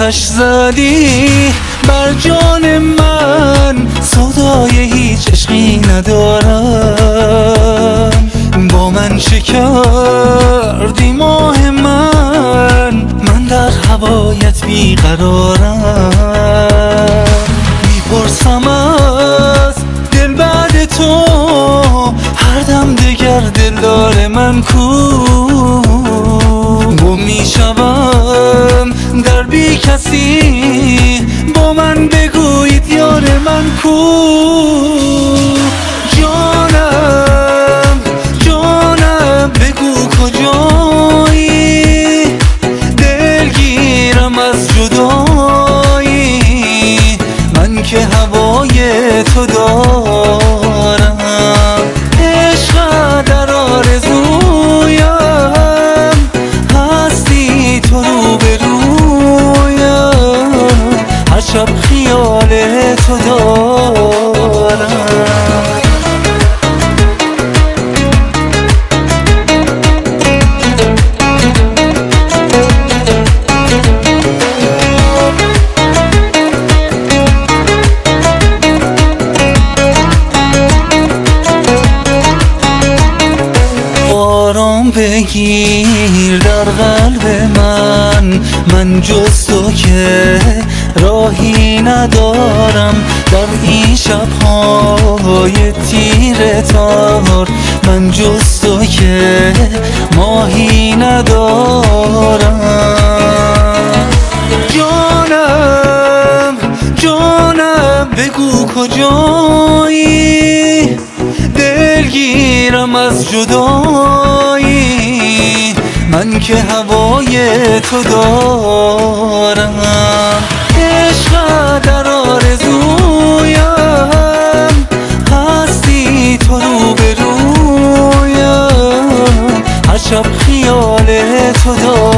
آتش زدی بر جان من، سودای هیچ عشقی ندارم. با من چه کردی ماه من در هوایت بیقرارم. میپرسم از دل بعد تو هر دم دگر دلدار من کو؟ گم میشوم در بی کسی، با من بگویید یار من کو؟ جانم جانم بگو کجایی، دلگیرم از جدایی، من که هوای تو دارم. عشق در آرزویم، هستی تو روبرویم، هر شب خیال تو دارم. آرام بگیر در قلب من جز تو که راهی ندارم. در این شب‌های تیره تار من جز تو که ماهی ندارم. جانم جانم بگو کجایی، دلگیرم از جدایی، من که هوای تو دارم. عشق در آرزویم، هستی تو روبرویم، هر شب خیال تو دارم.